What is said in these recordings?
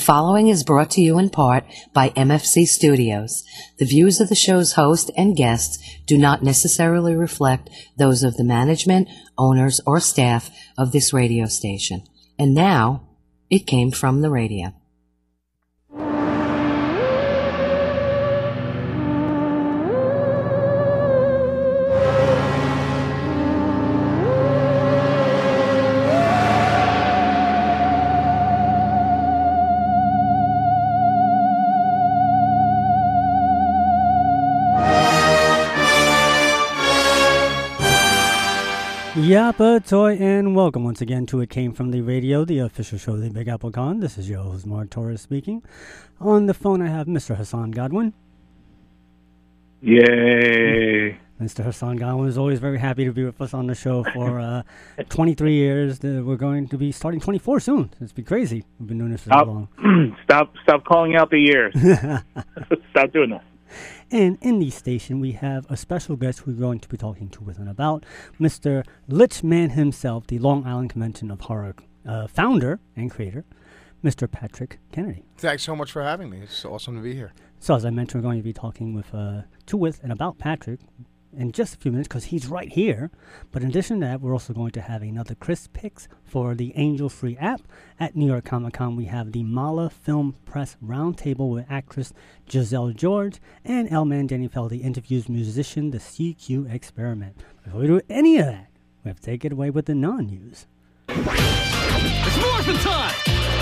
following is brought to you in part by MFC Studios. The views of the show's host and guests do not necessarily reflect those of the management, owners, or staff of this radio station. And now, it came from the radio. Yappa Toy, and welcome once again to It Came From The Radio, the official show of the Big Apple Con. This is your host, Mark Torres, speaking. On the phone, I have Mr. Hassan Godwin. Yay! Mr. Hassan Godwin is always very happy to be with us on the show for 23 years. We're going to be starting 24 soon. It's been crazy. We've been doing this for so long. Stop calling out the years. Stop doing that. And in the station, we have a special guest we're going to be talking to with and about, Mr. Lich Man himself, the Long Island Convention of Horror founder and creator, Mr. Patrick Kennedy. Thanks so much for having me. It's awesome to be here. So as I mentioned, we're going to be talking with and about Patrick in just a few minutes because he's right here. But in addition to that, we're also going to have another Chris Picks for the Angel Free app. At New York Comic Con, we have the Mala Film Press Roundtable with actress Giselle George, and El Man Danny Feldy interviews musician The CQ Experiment. Before we do any of that, we have to take it away with the non-news. It's morphin' time!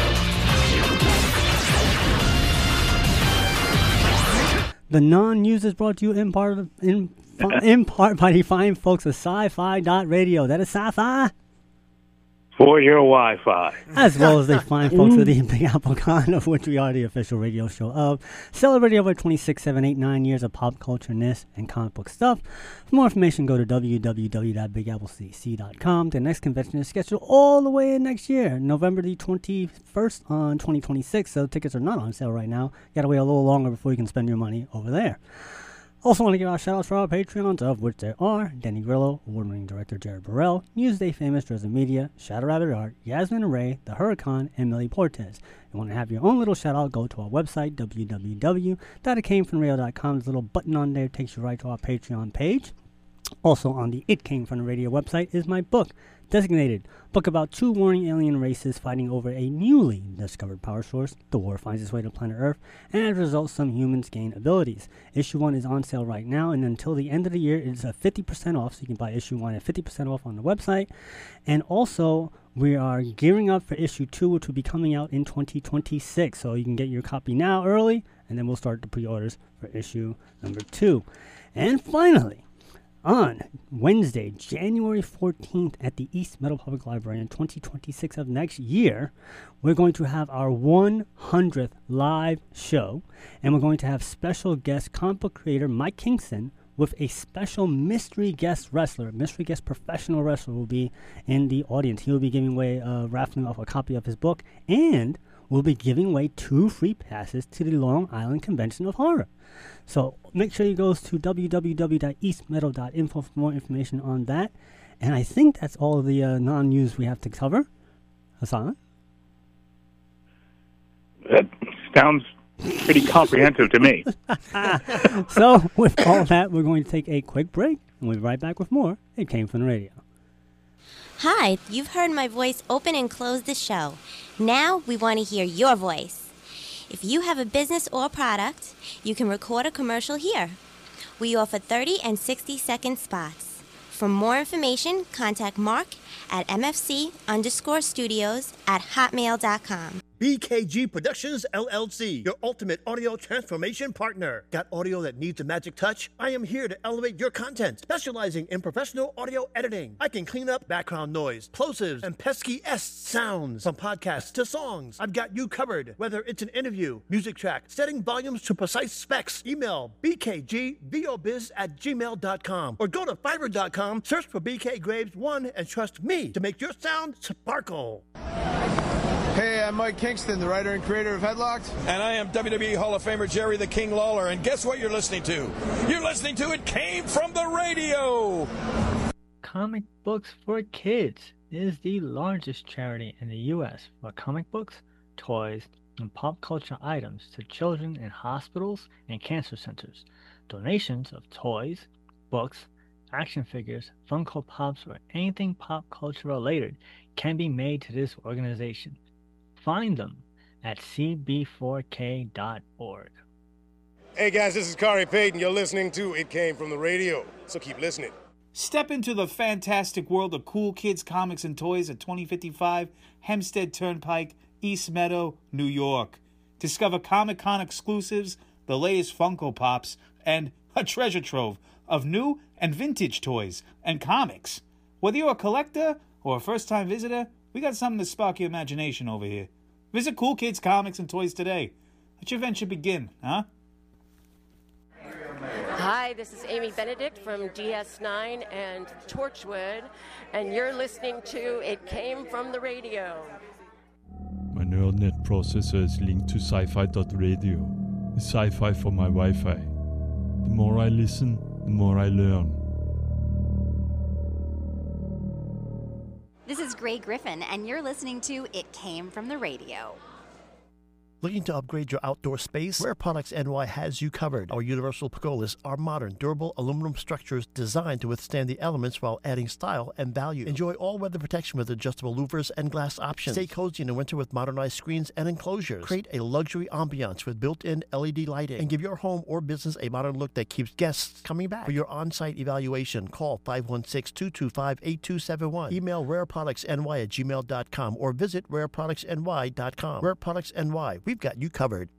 The non-news is brought to you in part by the fine folks of Sci-Fi.radio. That is sci-fi. For your Wi-Fi. As well as the fine folks of the Big Apple Con, of which we are the official radio show of, celebrating over 26, 7, 8, 9 years of pop culture-ness and comic book stuff. For more information, go to www.bigapplecc.com. The next convention is scheduled all the way in next year, November the 21st on 2026, so tickets are not on sale right now. You gotta wait a little longer before you can spend your money over there. Also want to give out shout-outs for our Patreons, of which there are Danny Grillo, award-winning director Jared Burrell, Newsday famous Dresden Media, Shadow Rabbit Art, Yasmin Array, The Huracan, and Millie Portes. If you want to have your own little shout-out, go to our website, www.itcamefromtheradio.com. There's a little button on there, takes you right to our Patreon page. Also on the It Came From The Radio website is my book, Designated, book about two warring alien races fighting over a newly discovered power source. The war finds its way to planet Earth, and as a result, some humans gain abilities. Issue 1 is on sale right now, and until the end of the year, it's 50% off, so you can buy issue 1 at 50% off on the website. And also, we are gearing up for issue 2, which will be coming out in 2026, so you can get your copy now early, and then we'll start the pre-orders for issue number 2. And finally, on Wednesday, January 14th at the East Meadow Public Library in 2026 of next year, we're going to have our 100th live show, and we're going to have special guest comic book creator Mike Kingston with a special mystery guest wrestler. Mystery guest professional wrestler will be in the audience. He will be giving away, raffling off a copy of his book, and we'll be giving away 2 free passes to the Long Island Convention of Horror. So make sure you go to www.eastmeadow.info for more information on that. And I think that's all of the non-news we have to cover. Hassan? That sounds pretty comprehensive to me. So with all that, we're going to take a quick break, and we'll be right back with more. It Came From The Radio. Hi, you've heard my voice open and close the show. Now we want to hear your voice. If you have a business or product, you can record a commercial here. We offer 30 and 60-second spots. For more information, contact Mark at mfc_studios@hotmail.com. BKG Productions, LLC, your ultimate audio transformation partner. Got audio that needs a magic touch? I am here to elevate your content, specializing in professional audio editing. I can clean up background noise, plosives, and pesky S sounds. From podcasts to songs, I've got you covered. Whether it's an interview, music track, setting volumes to precise specs, email bkgvobiz@gmail.com or go to fiverr.com, search for BK Graves 1, and trust me to make your sound sparkle. Hey, I'm Mike Kingston, the writer and creator of Headlocked. And I am WWE Hall of Famer Jerry the King Lawler. And guess what you're listening to? You're listening to It Came From The Radio. Comic Books for Kids is the largest charity in the U.S. for comic books, toys, and pop culture items to children in hospitals and cancer centers. Donations of toys, books, action figures, Funko Pops, or anything pop culture related can be made to this organization. Find them at cb4k.org. Hey guys, this is Kari Payton. You're listening to It Came From the Radio, so keep listening. Step into the fantastic world of cool kids, comics, and toys at 2055 Hempstead Turnpike, East Meadow, New York. Discover Comic-Con exclusives, the latest Funko Pops, and a treasure trove of new and vintage toys and comics. Whether you're a collector or a first-time visitor, we got something to spark your imagination over here. Visit Cool Kids Comics and Toys today. Let your adventure begin, huh? Hi, this is Amy Benedict from DS9 and Torchwood, and you're listening to It Came From the Radio. My neural net processor is linked to sci-fi.radio. It's sci-fi for my Wi-Fi. The more I listen, the more I learn. This is Gray Griffin, and you're listening to It Came From the Radio. Looking to upgrade your outdoor space? Rare Products NY has you covered. Our universal pergolas are modern, durable aluminum structures designed to withstand the elements while adding style and value. Enjoy all-weather protection with adjustable louvers and glass options. Stay cozy in the winter with modernized screens and enclosures. Create a luxury ambiance with built-in LED lighting and give your home or business a modern look that keeps guests coming back. For your on-site evaluation, call 516-225-8271. Email rareproductsny@gmail.com or visit rareproductsny.com. Rare Products NY. We've got you covered.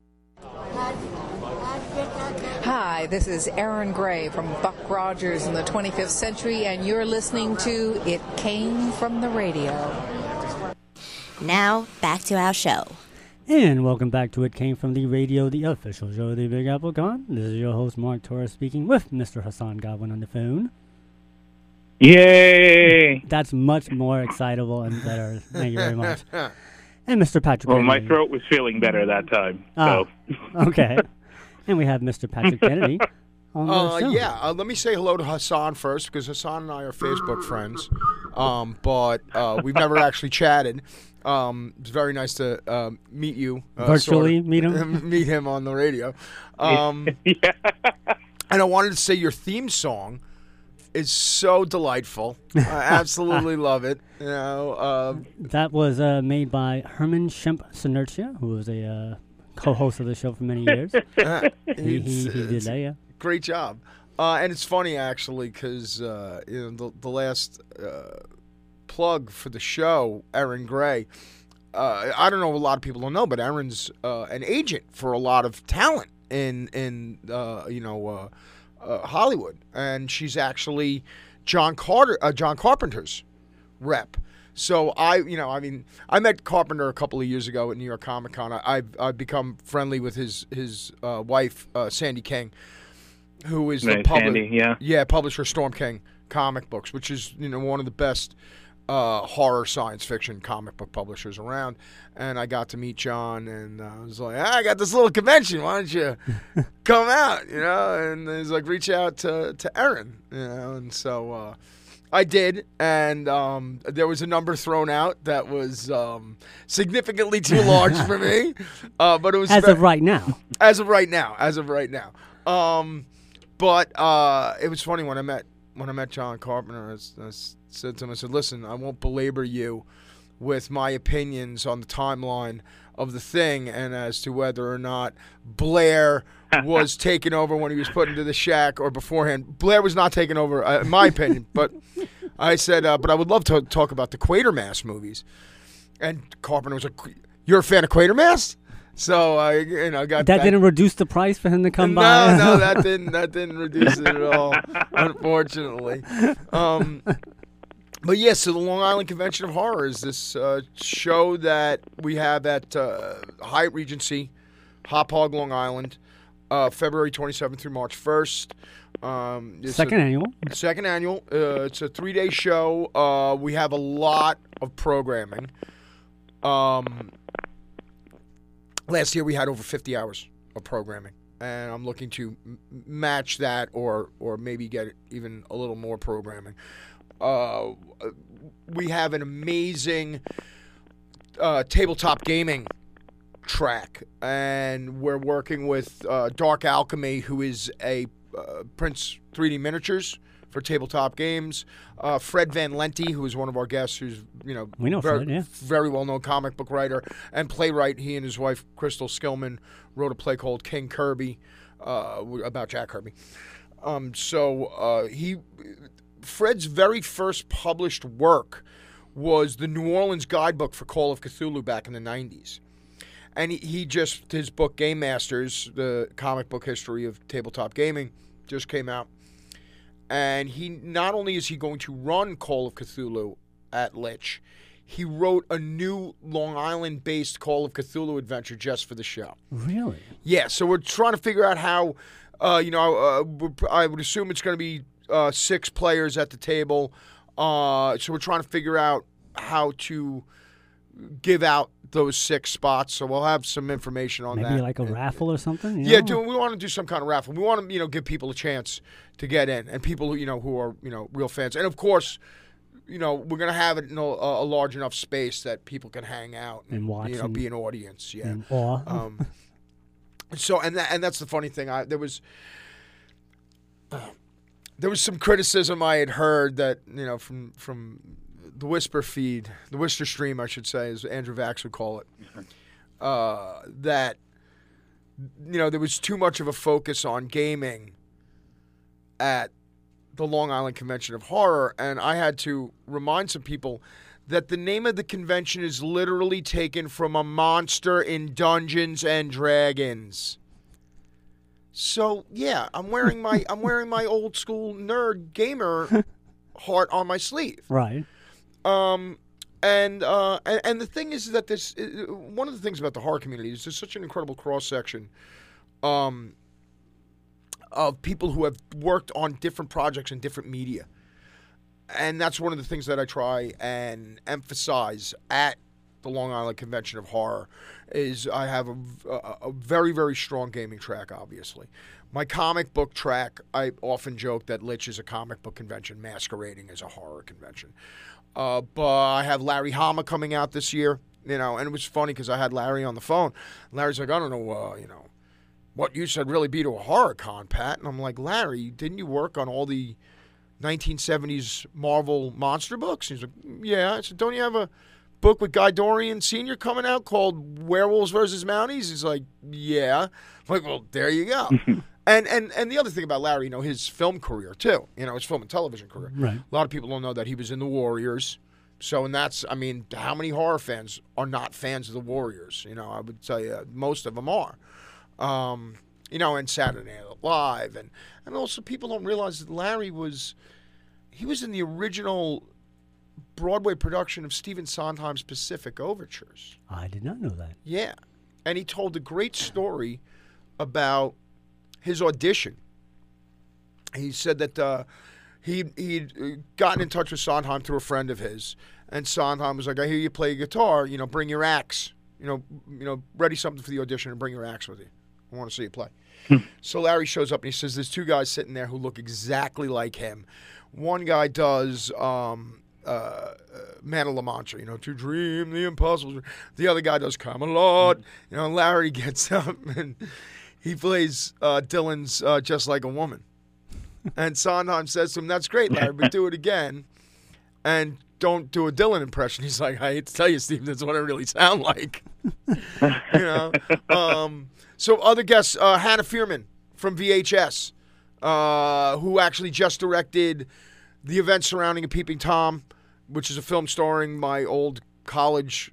Hi, this is Aaron Gray from Buck Rogers in the 25th Century, and you're listening to It Came From the Radio. Now, back to our show. And welcome back to It Came From the Radio, the official show of the Big Apple Con. This is your host, Mark Torres, speaking with Mr. Hassan Godwin on the phone. Yay! That's much more excitable and better. Thank you very much. And Mr. Patrick Well, Kennedy. my throat was feeling better that time. So. Okay. And we have Mr. Patrick Kennedy on the show. Yeah, let me say hello to Hassan first, because Hassan and I are Facebook friends, but we've never actually chatted. It's very nice to meet you. Virtually meet him? Meet him on the radio. And I wanted to say your theme song is so delightful. I absolutely love it. You know, that was made by Herman Shemp Sinertia, who was a co-host of the show for many years. he did that, yeah. Great job. And it's funny, actually, because you know, the last plug for the show, Aaron Gray, I don't know, a lot of people don't know, but Aaron's an agent for a lot of talent in Hollywood, and she's actually John Carpenter's rep. So I met Carpenter a couple of years ago at New York Comic Con. I've become friendly with his wife, Sandy King, who is the publisher of Storm King comic books, which is one of the best horror science fiction comic book publishers around. And I got to meet John, and I was like, I got this little convention. Why don't you come out? And he's like, reach out to Aaron. And so I did, and there was a number thrown out that was significantly too large for me. But it was As of right now. But it was funny when I met John Carpenter. I said to him, I said, listen, I won't belabor you with my opinions on the timeline of the thing and as to whether or not Blair was taken over when he was put into the shack or beforehand. Blair was not taken over, in my opinion. But I said, but I would love to talk about the Quatermass movies. And Carpenter was like, you're a fan of Quatermass? So I, got that. Didn't reduce the price for him to come by? No, that didn't reduce it at all, unfortunately. But yes, so the Long Island Convention of Horror is this show that we have at Hyatt Regency, Hop Hog, Long Island, February 27th through March 1st. Second annual. Second annual. It's a 3-day show. We have a lot of programming. Last year we had over 50 hours of programming, and I'm looking to match that or maybe get even a little more programming. We have an amazing tabletop gaming track, and we're working with Dark Alchemy, who is a Prince 3D miniatures for tabletop games. Fred Van Lente, who is one of our guests, who's we know very, Fred, yeah. very well-known comic book writer and playwright. He and his wife Crystal Skillman wrote a play called King Kirby about Jack Kirby. Fred's very first published work was the New Orleans guidebook for Call of Cthulhu back in the 90s. And his book Game Masters, the comic book history of tabletop gaming, just came out. And he not only is he going to run Call of Cthulhu at Lich, he wrote a new Long Island-based Call of Cthulhu adventure just for the show. Really? Yeah, so we're trying to figure out how, I would assume it's going to be 6 players at the table. So we're trying to figure out how to give out those 6 spots. So we'll have some information on that. Maybe like a raffle or something? Yeah, we want to do some kind of raffle. We want to, give people a chance to get in, and people who are, real fans. And of course, we're going to have it in a large enough space that people can hang out and watch, be an audience. Yeah. In awe. So that's the funny thing. There was some criticism I had heard that from the Whisper feed, the Whisper stream, I should say, as Andrew Vax would call it, that there was too much of a focus on gaming at the Long Island Convention of Horror, and I had to remind some people that the name of the convention is literally taken from a monster in Dungeons and Dragons. So yeah, I'm wearing my old school nerd gamer heart on my sleeve. Right. And the thing is that this one of the things about the horror community is there's such an incredible cross section of people who have worked on different projects in different media. And that's one of the things that I try and emphasize at the Long Island Convention of Horror is I have a very, very strong gaming track, obviously. My comic book track, I often joke that Lich is a comic book convention masquerading as a horror convention. But I have Larry Hama coming out this year, and it was funny because I had Larry on the phone. Larry's like, I don't know, what use I'd really be to a horror con, Pat. And I'm like, Larry, didn't you work on all the 1970s Marvel monster books? He's like, yeah. I said, don't you have a book with Guy Dorian Sr. coming out called Werewolves versus Mounties? He's like, yeah. I'm like, well, there you go. And the other thing about Larry, his film career too, his film and television career. Right. A lot of people don't know that he was in the Warriors. So, and that's, how many horror fans are not fans of the Warriors? I would tell you most of them are. And Saturday Night Live. And also people don't realize that Larry was in the original Broadway production of Stephen Sondheim's Pacific Overtures. I did not know that. Yeah. And he told a great story about his audition. He said that he'd gotten in touch with Sondheim through a friend of his, and Sondheim was like, I hear you play guitar, bring your axe. Ready something for the audition and bring your axe with you. I want to see you play. So Larry shows up and he says there's 2 guys sitting there who look exactly like him. One guy does Man of La Mancha, to dream the impossible. The other guy does Camelot. And Larry gets up and he plays Dylan's Just Like a Woman. And Sondheim says to him, that's great, Larry, but do it again. And don't do a Dylan impression. He's like, I hate to tell you, Steve, that's what I really sound like. So other guests, Hannah Fearman from VHS, who actually just directed the event surrounding A Peeping Tom, which is a film starring my old college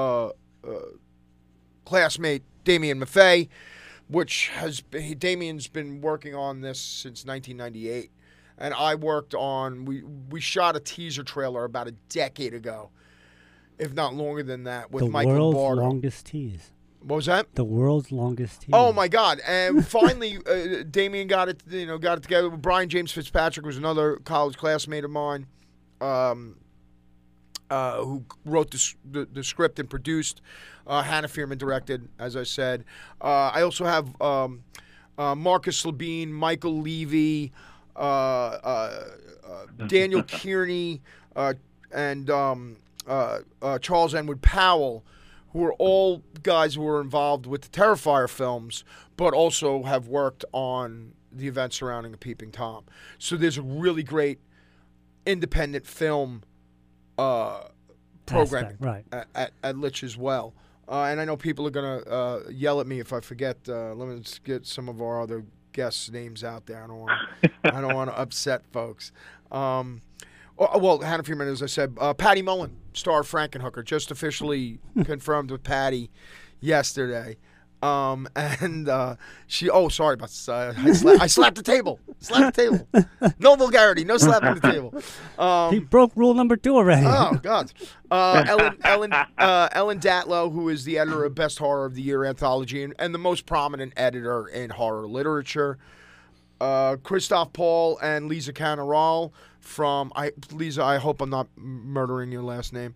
classmate, Damien Maffei, which Damien's been working on this since 1998. And I worked on, we shot a teaser trailer about a decade ago, if not longer than that, with Michael Bardo. The world's longest tease. What was that? The world's longest tease. Oh my God! And finally, Damien got it together. Brian James Fitzpatrick was another college classmate of mine, who wrote the script and produced. Hannah Fearman directed, as I said. I also have Marcus Labine, Michael Levy, Daniel Kearney, and Charles Enwood Powell, who are all guys who were involved with the Terrifier films, but also have worked on the events surrounding A Peeping Tom. So there's a really great independent film programming at Litch as well. And I know people are going to yell at me if I forget. Let me just get some of our other guests' names out there. I don't want to upset folks. Well, Hannah Freeman, as I said, Patty Mullen, star of Frankenhooker, just officially confirmed with Patty yesterday. And she, sorry about this. I slapped the table. No vulgarity, no slapping the table. He broke rule number 2 already. Oh, God. Ellen Datlow, who is the editor of Best Horror of the Year anthology and the most prominent editor in horror literature. Christoph Paul and Lisa Canaral from, Lisa, I hope I'm not murdering your last name,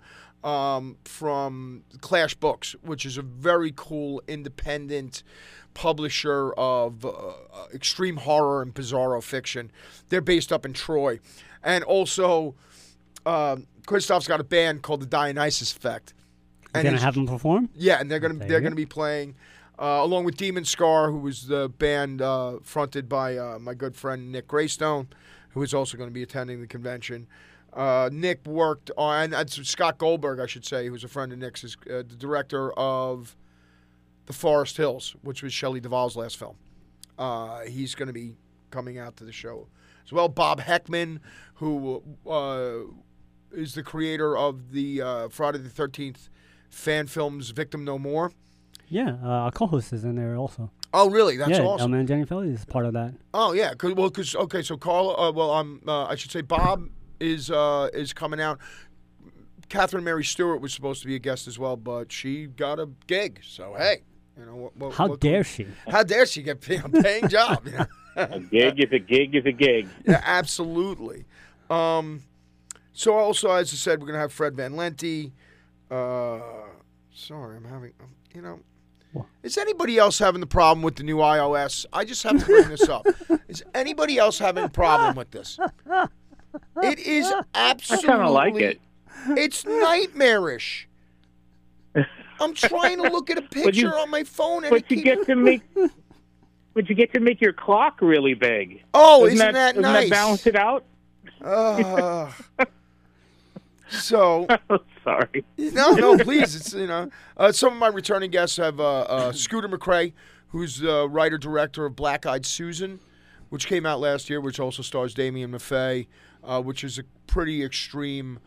from Clash Books, which is a very cool independent publisher of extreme horror and bizarro fiction. They're based up in Troy. And also, Christoph's got a band called the Dionysus Effect. You're going to have them perform? Yeah, and they're going to be playing along with Demon Scar, who was the band fronted by my good friend Nick Greystone, who is also going to be attending the convention. Nick worked on, and Scott Goldberg, I should say, who's a friend of Nick's, is the director of The Forest Hills, which was Shelley Duvall's last film. He's going to be coming out to the show as well. Bob Heckman, who is the creator of the Friday the 13th fan films Victim No More. Yeah, our co-host is in there also. Oh, really? That's awesome. Elman and Jenny Felly is part of that. Oh, yeah. So Carla, I should say Bob is coming out. Catherine Mary Stewart was supposed to be a guest as well, but she got a gig. So, hey. How dare she? How dare she get a paying job? A gig is a gig is a gig. Yeah, absolutely. So also, as I said, we're going to have Fred Van Lente. Sorry, I'm having, is anybody else having the problem with the new iOS? I just have to bring this up. Is anybody else having a problem with this? It is absolutely. I kind of like it. It's nightmarish. I'm trying to look at a picture on my phone, and you get to make your clock really big. Oh, isn't that nice? Doesn't that balance it out? So sorry. No, please. It's some of my returning guests have Scooter McCrae, who's the writer-director of Black Eyed Susan, which came out last year, which also stars Damien Maffei, which is a pretty extreme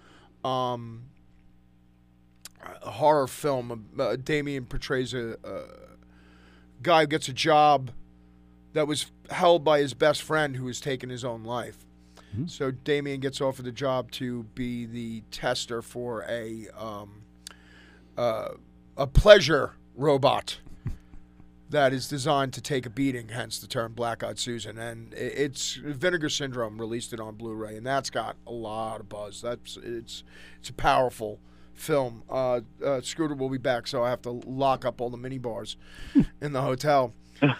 horror film. Damien portrays a guy who gets a job that was held by his best friend who has taken his own life. Mm-hmm. So Damien gets offered the job to be the tester for a pleasure robot that is designed to take a beating, hence the term Black-Eyed Susan. And it's Vinegar Syndrome released it on Blu-ray, and that's got a lot of buzz. It's a powerful film. Scooter will be back, so I have to lock up all the mini bars in the hotel.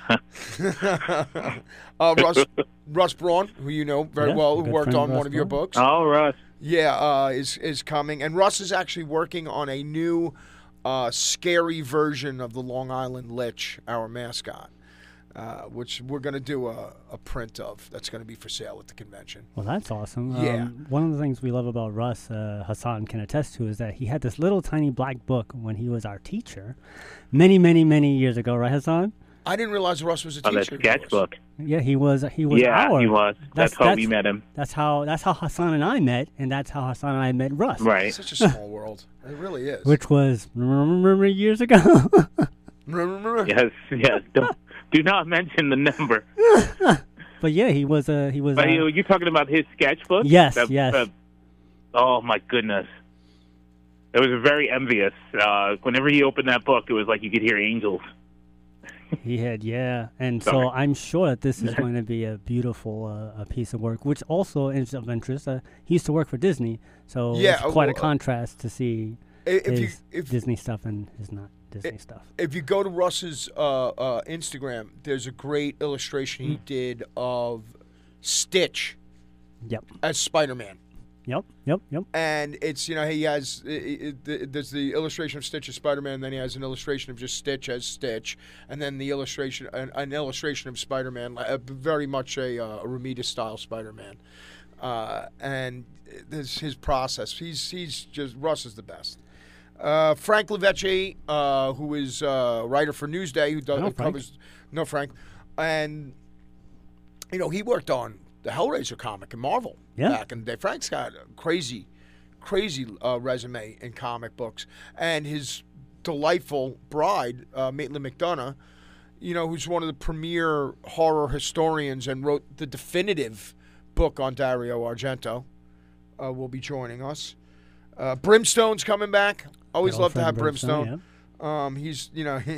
Russ Braun, who you know very well, who worked on one of your books. Oh, Russ. Yeah, is coming. And Russ is actually working on a new scary version of the Long Island Lich, our mascot, which we're going to do a print of. That's going to be for sale at the convention. Well, that's awesome. Yeah. One of the things we love about Russ, Hassan can attest to, is that he had this little tiny black book when he was our teacher many, many, many years ago, right, Hassan? I didn't realize Russ was a teacher. Oh, that sketchbook. Yeah, he was. Yeah, he was. That's how we met him. That's how Hassan and I met, and that's how Hassan and I met Russ. Right. It's such a small world. It really is. Which was remember years ago. Yes. Do not mention the number. But yeah, he was. But you talking about his sketchbook? Yes. Yes. Oh my goodness. It was very envious. Whenever he opened that book, it was like you could hear angels. He had, yeah. And so I'm sure that this is going to be a beautiful a piece of work, which also is of interest. He used to work for Disney, so it's quite a contrast to see his Disney stuff and his not Disney stuff. If you go to Russ's Instagram, there's a great illustration he did of Stitch as Spider-Man. Yep. And it's, he has, there's the illustration of Stitch as Spider-Man, then he has an illustration of just Stitch as Stitch, and then the illustration, an illustration of Spider-Man, very much a Romita-style Spider-Man. And this his process. He's just, Russ is the best. Frank Levecce, who is a writer for Newsday, who covers Frank, and he worked on the Hellraiser comic in Marvel back in the day. Frank's got a crazy resume in comic books, and his delightful bride, Maitland McDonough, who's one of the premier horror historians and wrote the definitive book on Dario Argento, will be joining us. Brimstone's coming back. Always love to have Brimstone. Yeah. He's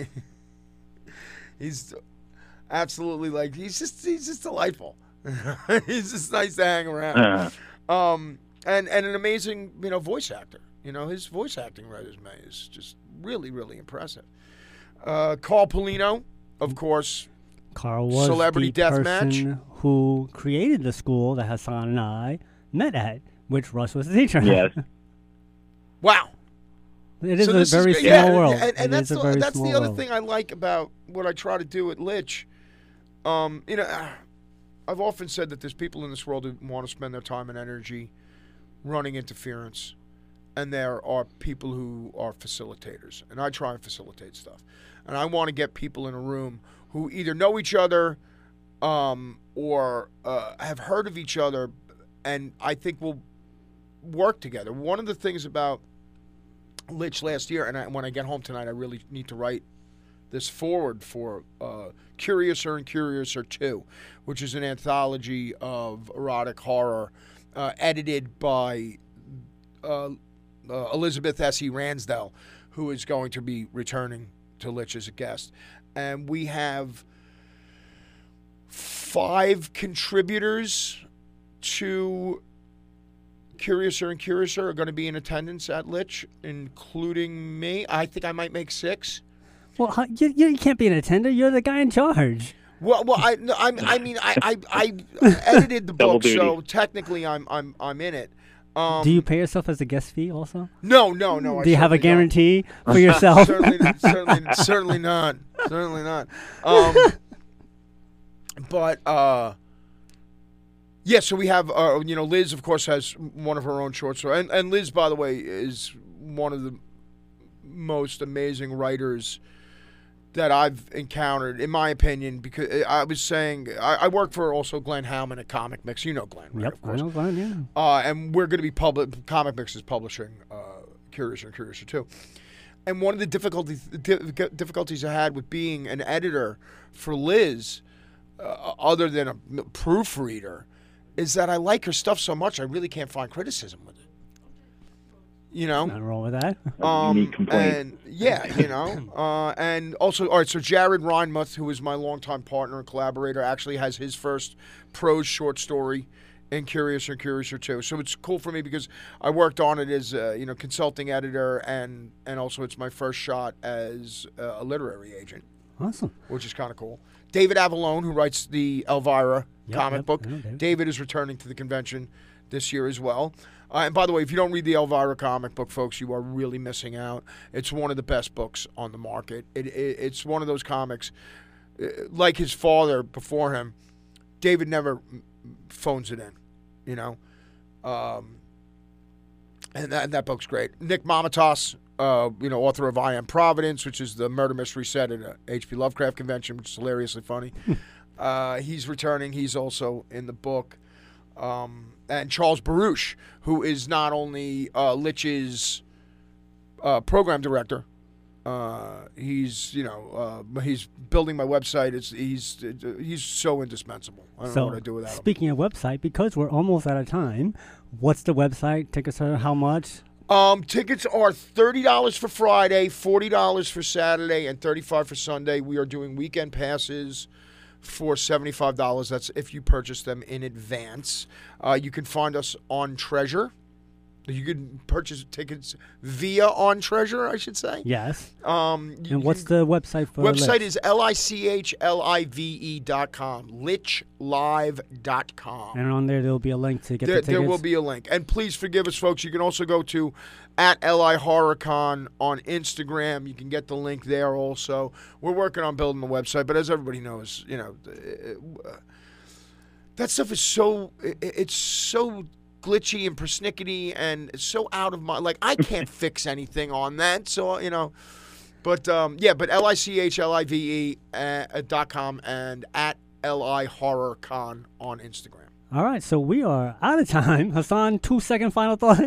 he's absolutely he's just delightful. He's just nice to hang around. And an amazing voice actor. His voice acting resume is just really, really impressive. Carl Polino, of course. Carl was Celebrity the Deathmatch, person who created the school that Hassan and I met at, which Russ was the teacher. Yes. Wow. It is a very small world. And that's the other thing I like about what I try to do at Lich. I've often said that there's people in this world who want to spend their time and energy running interference, and there are people who are facilitators, and I try and facilitate stuff. And I want to get people in a room who either know each other or have heard of each other, and I think will work together. One of the things about Lich last year, and when I get home tonight, I really need to write this forward for Curiouser and Curiouser 2, which is an anthology of erotic horror edited by Elizabeth S.E. Ransdell, who is going to be returning to Lich as a guest. And we have 5 contributors to Curiouser and Curiouser are going to be in attendance at Lich, including me. I think I might make 6. Well, you can't be an attender. You're the guy in charge. Well, I edited the book, so technically I'm in it. Do you pay yourself as a guest fee also? No. Do you have a guarantee for yourself? certainly not. Certainly not. Yeah, so we have, Liz, of course, has one of her own short stories. And Liz, by the way, is one of the most amazing writers that I've encountered, in my opinion, because I was saying, I work for also Glenn Howman at Comic Mix. You know Glenn, right? Yep, of course. I know Glenn, yeah. And we're going to be Comic Mix is publishing Curiouser and Curiouser 2. And one of the difficulties I had with being an editor for Liz, other than a proofreader, is that I like her stuff so much I really can't find criticism with it. Nothing wrong with that. Unique complaint. And and also, all right. So Jared Reinmuth, who is my longtime partner and collaborator, actually has his first prose short story in Curiouser and Curiouser 2. So it's cool for me because I worked on it as consulting editor, and also it's my first shot as a literary agent. Awesome. Which is kind of cool. David Avalone, who writes the Elvira comic book. David is returning to the convention this year as well. And by the way, if you don't read the Elvira comic book, folks, you are really missing out. It's one of the best books on the market. It's one of those comics, like his father before him, David never phones it in, And that book's great. Nick Mamatas, author of I Am Providence, which is the murder mystery set at a H.P. Lovecraft convention, which is hilariously funny. He's returning. He's also in the book. And Charles Baruch, who is not only Lich's program director, he's building my website. He's so indispensable. I don't know what I'd do without him. Speaking of website, because we're almost out of time, what's the website? Tickets are how much? Tickets are $30 for Friday, $40 for Saturday, and $35 for Sunday. We are doing weekend passes for $75. That's if you purchase them in advance. You can find us on Treasure, You can purchase tickets via On Treasure, I should say. Yes. And what's the website for Website is lichlive.com. lichlive.com. And on there will be a link to get the tickets. There will be a link. And please forgive us, folks. You can also go to @LIHorrorCon on Instagram. You can get the link there also. We're working on building the website, but as everybody knows, that stuff is so glitchy and persnickety and it's so out of my, like, I can't fix anything on that. So, but lichlive.com and @LIHorrorCon on Instagram. All right. So we are out of time. Hassan, 2-second final thought.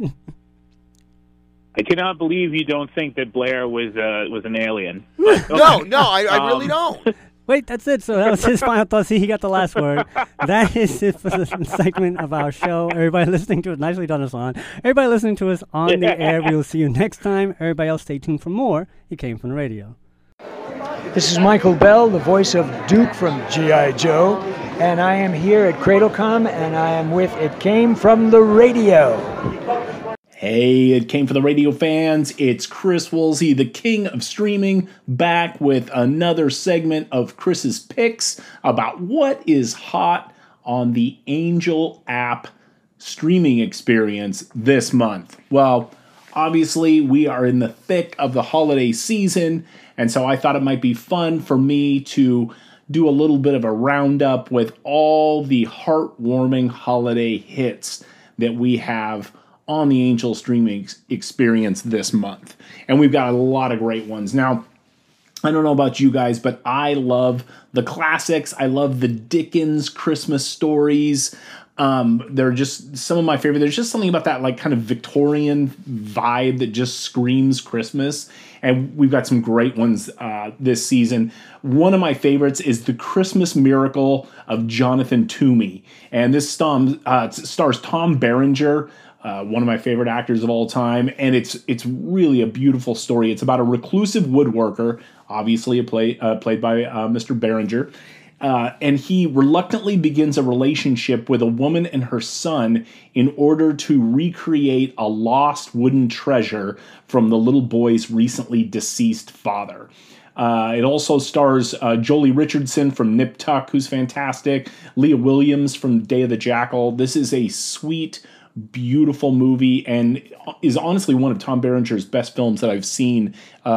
I cannot believe you don't think that Blair was an alien. No, I really don't. Wait, that's it. So that was his final thought. See, he got the last word. That is it for the segment of our show. Everybody listening to it, nicely done, Hassan. Everybody listening to us on the air, we will see you next time. Everybody else, stay tuned for more. It Came From the Radio. This is Michael Bell, the voice of Duke from G.I. Joe, and I am here at CradleCom, and I am with It Came From the Radio. Hey, It Came From the Radio fans. It's Chris Woolsey, the king of streaming, back with another segment of Chris's picks about what is hot on the Angel app streaming experience this month. Well, obviously, we are in the thick of the holiday season, and so I thought it might be fun for me to do a little bit of a roundup with all the heartwarming holiday hits that we have on the Angel streaming experience this month. And we've got a lot of great ones. Now, I don't know about you guys, but I love the classics. I love the Dickens Christmas stories. They're just some of my favorite. There's just something about that like kind of Victorian vibe that just screams Christmas. And we've got some great ones this season. One of my favorites is The Christmas Miracle of Jonathan Toomey. And this stars Tom Berenger, one of my favorite actors of all time, and it's really a beautiful story. It's about a reclusive woodworker, obviously played by Mr. Berenger, and he reluctantly begins a relationship with a woman and her son in order to recreate a lost wooden treasure from the little boy's recently deceased father. It also stars Jolie Richardson from Nip Tuck, who's fantastic, Leah Williams from Day of the Jackal. This is a sweet, beautiful movie and is honestly one of Tom Berenger's best films that I've seen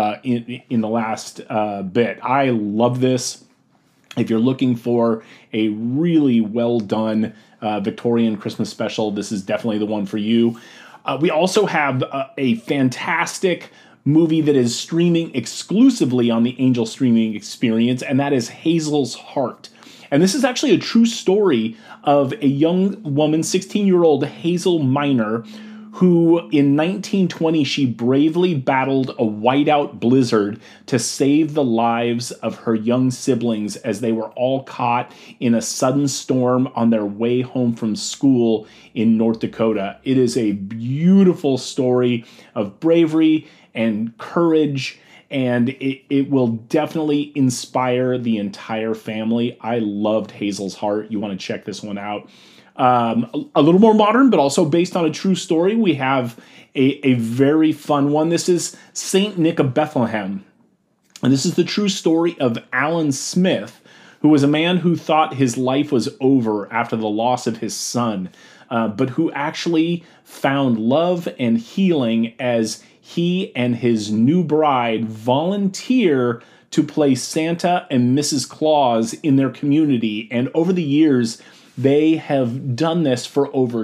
in the last bit. I love this. If you're looking for a really well done Victorian Christmas special, this is definitely the one for you. We also have a fantastic movie that is streaming exclusively on the Angel streaming experience, and that is Hazel's Heart. And this is actually a true story of a young woman, 16-year-old Hazel Miner, who in 1920, she bravely battled a whiteout blizzard to save the lives of her young siblings as they were all caught in a sudden storm on their way home from school in North Dakota. It is a beautiful story of bravery and courage, and it will definitely inspire the entire family. I loved Hazel's Heart. You want to check this one out. A little more modern, but also based on a true story. We have a very fun one. This is Saint Nick of Bethlehem. And this is the true story of Alan Smith, who was a man who thought his life was over after the loss of his son, but who actually found love and healing as he and his new bride volunteer to play Santa and Mrs. Claus in their community. And over the years, they have done this for over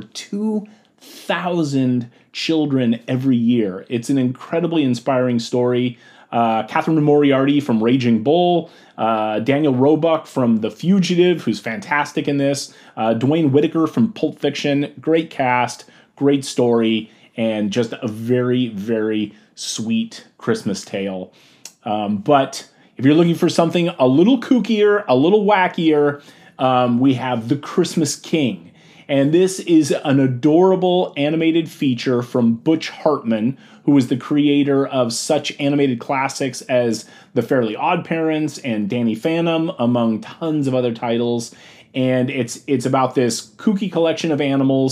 2,000 children every year. It's an incredibly inspiring story. Catherine Moriarty from Raging Bull, Daniel Roebuck from The Fugitive, who's fantastic in this, Dwayne Whitaker from Pulp Fiction. Great cast, great story, and just a very, very sweet Christmas tale. But if you're looking for something a little kookier, a little wackier, we have The Christmas King. And this is an adorable animated feature from Butch Hartman, who was the creator of such animated classics as The Fairly Odd Parents and Danny Phantom, among tons of other titles. And it's about this kooky collection of animals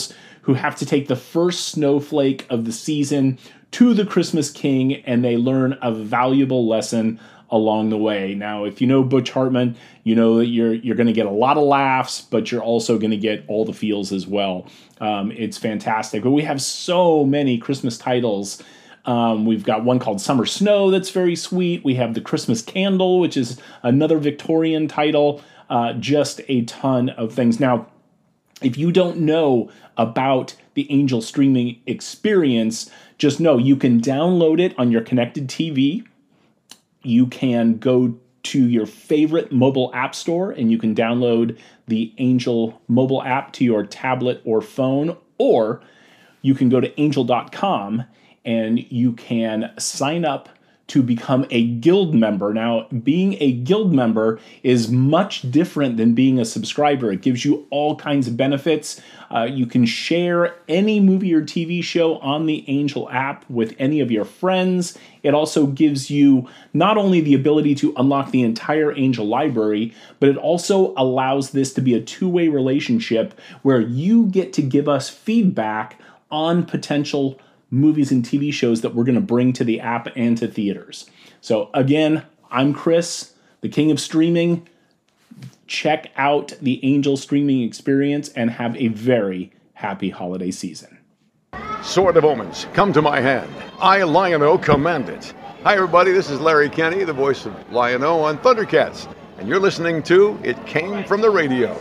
who have to take the first snowflake of the season to the Christmas King, and they learn a valuable lesson along the way. Now, if you know Butch Hartman, you know that you're going to get a lot of laughs, but you're also going to get all the feels as well. It's fantastic. But we have so many Christmas titles. We've got one called Summer Snow that's very sweet. We have The Christmas Candle, which is another Victorian title. Just a ton of things. Now, if you don't know about the Angel streaming experience, just know you can download it on your connected TV. You can go to your favorite mobile app store and you can download the Angel mobile app to your tablet or phone, or you can go to angel.com and you can sign up to become a guild member. Now, being a guild member is much different than being a subscriber. It gives you all kinds of benefits. You can share any movie or TV show on the Angel app with any of your friends. It also gives you not only the ability to unlock the entire Angel library, but it also allows this to be a two-way relationship where you get to give us feedback on potential movies and TV shows that we're going to bring to the app and to theaters. So again, I'm Chris, the king of streaming. Check out the Angel streaming experience and have a very happy holiday season. Sword of Omens, come to my hand. I, Lion-O, command it. Hi everybody, this is Larry Kenny, the voice of Lion-O on Thundercats, and you're listening to It Came From the Radio.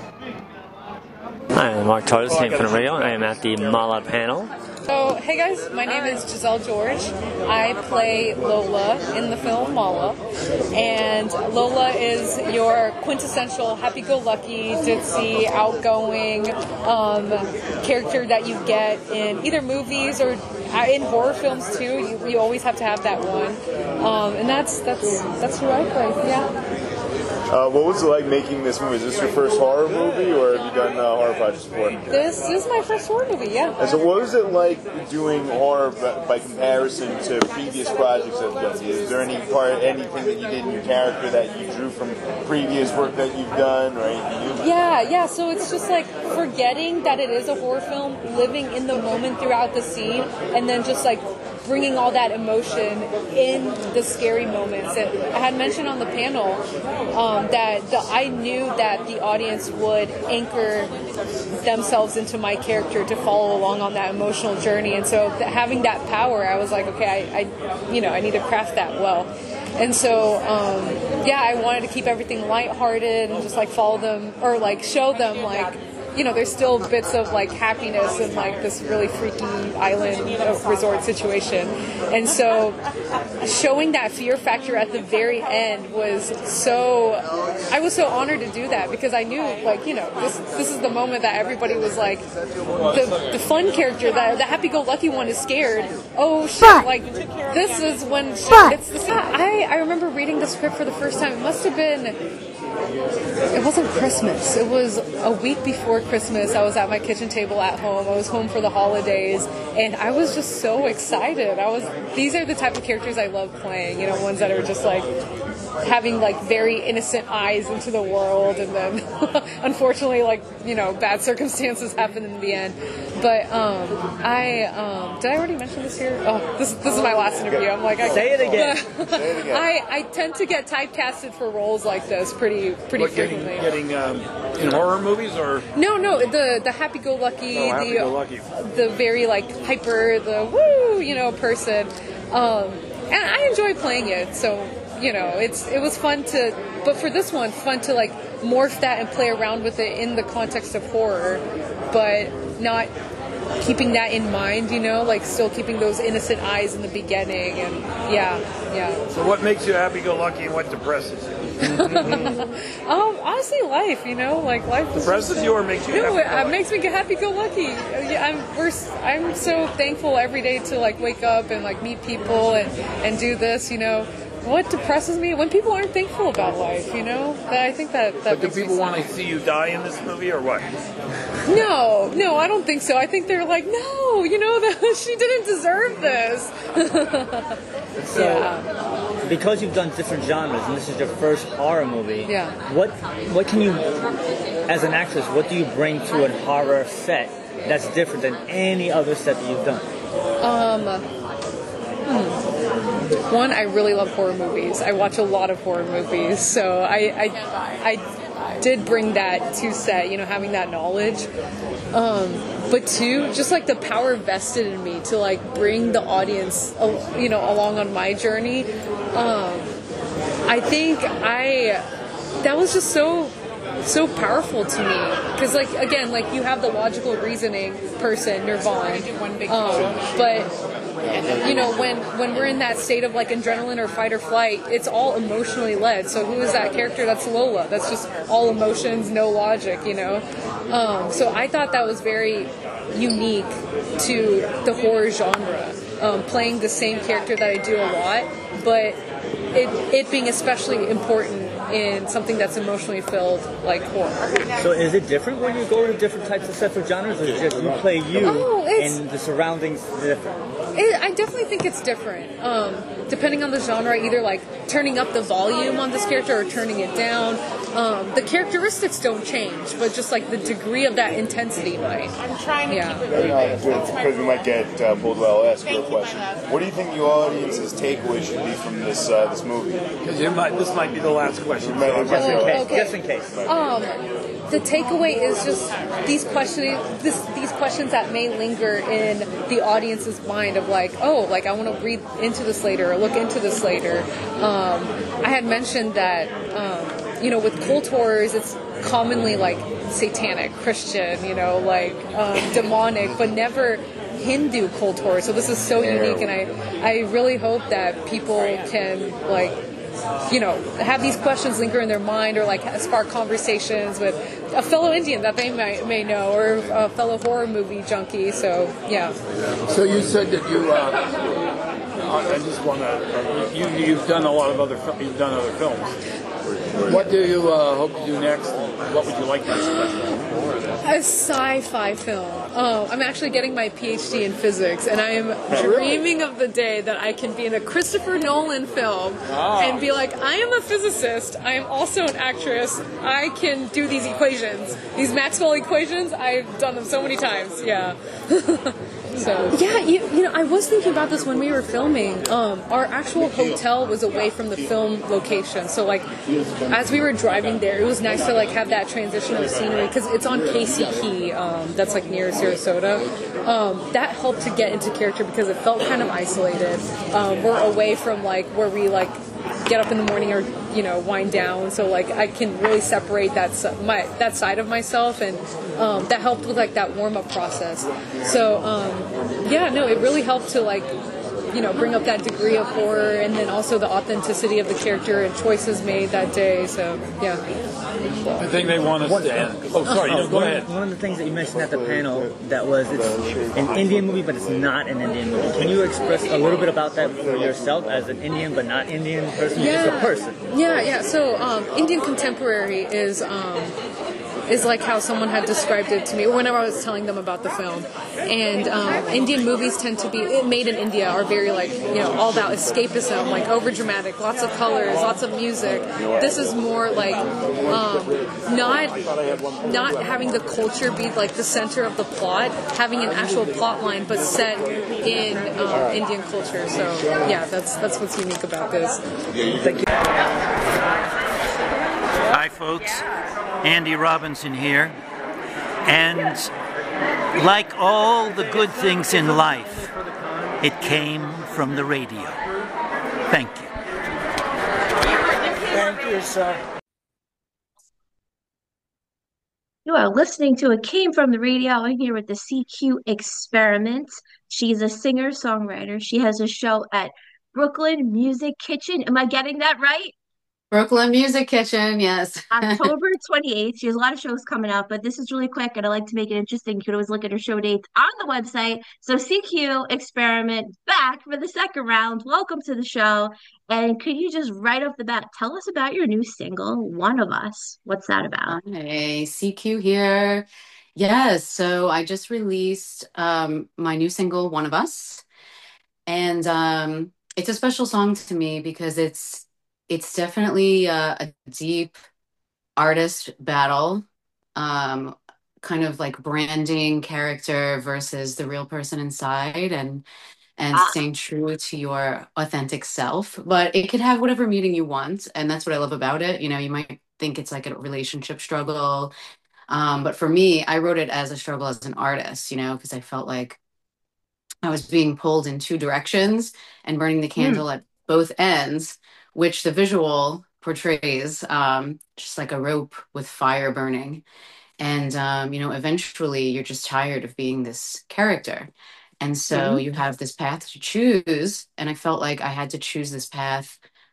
Hi, I'm Mark Tardis, Came From the Radio. I am at the Mala panel. So, hey guys, my name is Giselle George. I play Lola in the film Mala, and Lola is your quintessential happy-go-lucky, ditzy, outgoing character that you get in either movies or in horror films too. You always have to have that one, and that's who I play. Yeah. What was it like making this movie? Is this your first horror movie, or have you done horror projects before? This is my first horror movie, yeah. And so what was it like doing horror by comparison to previous projects that you've done? Is there anything that you did in your character that you drew from previous work that you've done, or anything new? Yeah, so it's just like forgetting that it is a horror film, living in the moment throughout the scene, and then just like bringing all that emotion in the scary moments. And I had mentioned on the panel that I knew that the audience would anchor themselves into my character to follow along on that emotional journey. And so having that power, I was like, okay, I need to craft that well. And so, I wanted to keep everything lighthearted and just like follow them or like show them like, there's still bits of like happiness in like this really freaky island resort situation. And so showing that fear factor at the very end I was so honored to do that, because I knew like, this is the moment that everybody was like, the fun character, the happy-go-lucky one is scared. Oh shit, like this is when I remember reading the script for the first time. It must have been, it wasn't Christmas. It was a week before Christmas. I was at my kitchen table at home. I was home for the holidays, and I was just so excited. These are the type of characters I love playing, ones that are just like having like very innocent eyes into the world, and then unfortunately like, bad circumstances happen in the end. But did I already mention this here? Oh, this is my last interview. I'm like, say it again. I tend to get typecasted for roles like this pretty frequently. Getting in horror movies, or no, the happy-go-lucky, the very like hyper, the woo, person, and I enjoy playing it. So it was fun but for this one, fun to like morph that and play around with it in the context of horror, but not keeping that in mind, like still keeping those innocent eyes in the beginning, and yeah. So what makes you happy-go-lucky and what depresses you? Honestly, life, like life depresses you or makes you happy-go-lucky? It makes me happy-go-lucky. I'm so thankful every day to like wake up and like meet people and do this, What depresses me? When people aren't thankful about life, I think that But do people want to see you die in this movie, or what? No, I don't think so. I think they're like, no, she didn't deserve this. So, because you've done different genres, and this is your first horror movie, what can you, as an actress, what do you bring to a horror set that's different than any other set that you've done? One, I really love horror movies. I watch a lot of horror movies, so I did bring that to set, having that knowledge. But two, just like the power vested in me to like bring the audience, along on my journey. I think that was just so powerful to me, because you have the logical reasoning person, Nirvana, but when we're in that state of like adrenaline or fight or flight, it's all emotionally led. So who is that character? That's Lola. That's just all emotions, no logic, so I thought that was very unique to the horror genre, playing the same character that I do a lot, but it being especially important in something that's emotionally filled, like horror. So is it different when you go to different types of sets of genres, or is it just you play you and the surroundings different? I definitely think it's different. Depending on the genre, either like turning up the volume on this character or turning it down. The characteristics don't change, but just like the degree of that intensity might. I'm trying to keep it because we might get pulled well, I'll ask you a question. What do you think the audience's takeaway should be from this movie? Because this might be the last question. Just in case. The takeaway is just these questions that may linger in the audience's mind of like, I want to read into this later or look into this later. I had mentioned that, with cult horrors, it's commonly like satanic, Christian, demonic, but never Hindu cult horror. So this is so unique, and I really hope that people can have these questions linger in their mind, or like spark conversations with a fellow Indian that they may know, or a fellow horror movie junkie. So yeah. So you said that I just want to. You've done a lot of other films. What do you hope to do next? And what would you like to do? A sci-fi film. I'm actually getting my PhD in physics, and I am dreaming of the day that I can be in a Christopher Nolan film and be like, I am a physicist, I am also an actress, I can do these equations, these Maxwell equations, I've done them so many times, yeah. So yeah, I was thinking about this when we were filming. Our actual hotel was away from the film location, so like as we were driving there, it was nice to like have that transition of scenery, because it's on Casey Key, that's like near Sarasota. That helped to get into character because it felt kind of isolated. We're away from like where we like get up in the morning or wind down, so like I can really separate that side of myself, and that helped with like that warm up process. So it really helped to like bring up that degree of horror, and then also the authenticity of the character and choices made that day. So yeah. I think they want us to end. Oh, sorry. Go ahead. One of the things that you mentioned at the panel that was it's an Indian movie, but it's not an Indian movie. Can you express a little bit about that for yourself as an Indian but not Indian person? Yeah. Just a person. Yeah. So Indian contemporary is like how someone had described it to me whenever I was telling them about the film. And Indian movies tend to be made in India are very like all about escapism, like over dramatic, lots of colors, lots of music. This is more like not having the culture be like the center of the plot, having an actual plot line but set in Indian culture. So yeah, that's what's unique about this. Thank you. Hi folks, Andy Robinson here, and like all the good things in life, it came from the radio. Thank you. Thank you, sir. You are listening to It Came From the Radio. I'm here with the CQ Experiment. She's a singer-songwriter. She has a show at Brooklyn Music Kitchen. Am I getting that right? Brooklyn Music Kitchen, yes. October 28th. She has a lot of shows coming up, but this is really quick, and I like to make it interesting. You can always look at her show dates on the website. So CQ Experiment back for the second round. Welcome to the show. And could you just right off the bat tell us about your new single, One of Us? What's that about? Hey, CQ here. Yes, so I just released my new single, One of Us. And it's a special song to me because it's definitely a deep artist battle kind of like branding character versus the real person inside, and staying true to your authentic self. But it could have whatever meaning you want, and that's what I love about it. You know, you might think it's like a relationship struggle, but for me, I wrote it as a struggle as an artist, you know, because I felt like I was being pulled in two directions and burning the candle at both ends, which the visual portrays, just like a rope with fire burning. And, you know, eventually you're just tired of being this character. And so you have this path to choose. And I felt like I had to choose this path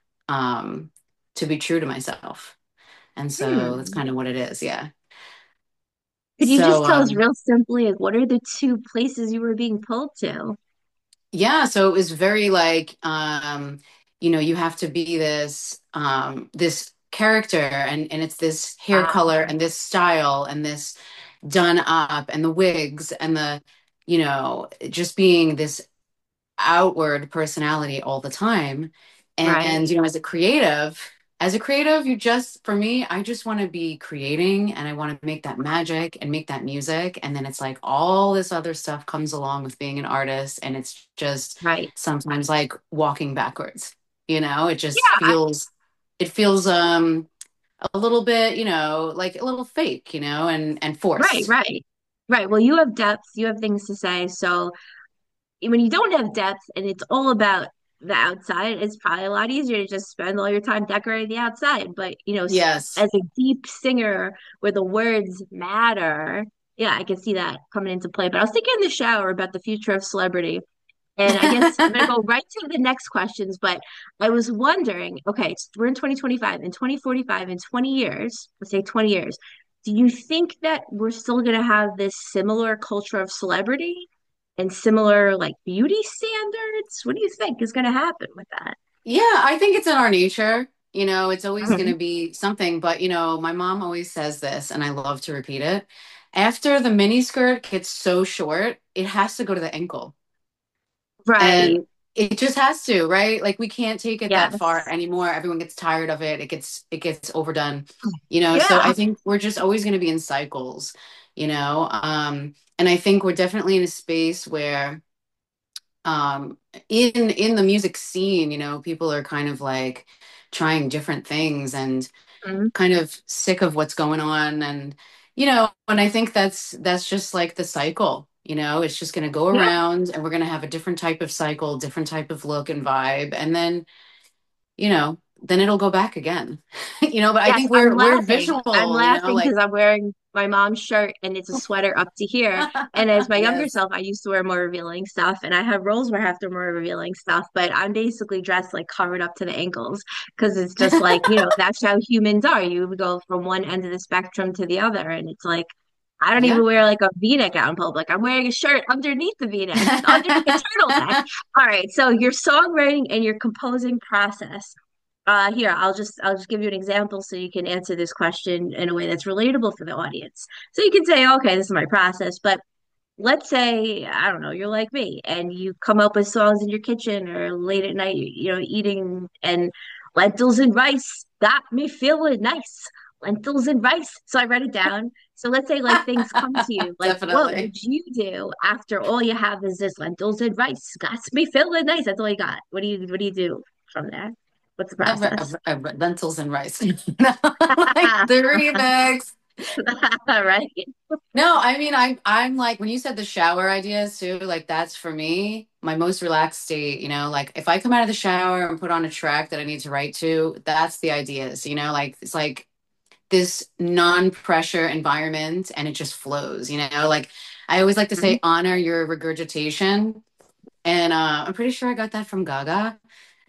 to be true to myself. And so that's kind of what it is. Yeah. Could you So, just tell us real simply, like, what are the two places you were being pulled to? yeah, so it was very like, you know, you have to be this this character, and it's this hair color and this style and this done up and the wigs and the, you know, just being this outward personality all the time. And you know, as a creative, you just, for me, I just want to be creating, and I want to make that magic and make that music. And then it's like all this other stuff comes along with being an artist, and it's just sometimes like walking backwards. You know, it just feels it feels a little bit, you know, like a little fake, you know, and forced. Right. Well, you have depth, you have things to say. So when you don't have depth and it's all about the outside, it's probably a lot easier to just spend all your time decorating the outside. But, you know, Yes. as a deep singer where the words matter, yeah, I can see that coming into play. But I was thinking in the shower about the future of celebrity. And I guess I'm going to go right to the next questions. But I was wondering, okay, we're in 2025, in 2045, in 20 years, let's say 20 years, do you think that we're still going to have this similar culture of celebrity and similar like beauty standards? What do you think is going to happen with that? Yeah, I think it's in our nature. You know, it's always going to be something. But, you know, my mom always says this, and I love to repeat it. After the mini skirt gets so short, it has to go to the ankle. And it just has to, right? Like we can't take it that far anymore. Everyone gets tired of it. It gets overdone, you know? So I think we're just always going to be in cycles, you know? And I think we're definitely in a space where, in the music scene, you know, people are kind of like trying different things and kind of sick of what's going on. And, you know, and I think that's just like the cycle. You know, it's just going to go around and we're going to have a different type of cycle, different type of look and vibe. And then, you know, then it'll go back again, you know, but I think we're visual. I'm laughing because you know, like, I'm wearing my mom's shirt and it's a sweater up to here. And as my younger self, I used to wear more revealing stuff, and I have roles where I have to wear more revealing stuff, but I'm basically dressed like covered up to the ankles because it's just like, you know, that's how humans are. You go from one end of the spectrum to the other. And it's like, I don't even wear like a V-neck out in public. I'm wearing a shirt underneath the V-neck, underneath the turtleneck. All right. So your songwriting and your composing process. Here, I'll just give you an example so you can answer this question in a way that's relatable for the audience. So you can say, okay, this is my process, but let's say, I don't know, you're like me and you come up with songs in your kitchen or late at night, you know, eating, and lentils and rice got me feeling nice. Lentils and rice. So I write it down. So let's say like things come to you. Like what would you do after all you have is this lentils and rice? Got me feeling nice. That's all you got. What do you do from there? What's the process? Lentils and rice. Like the remix. Right. No, I mean, I'm like, when you said the shower ideas too, like that's for me my most relaxed state, you know, like if I come out of the shower and put on a track that I need to write to, that's the ideas, you know, like it's like this non-pressure environment and it just flows, you know, like I always like to say, honor your regurgitation. And I'm pretty sure I got that from Gaga.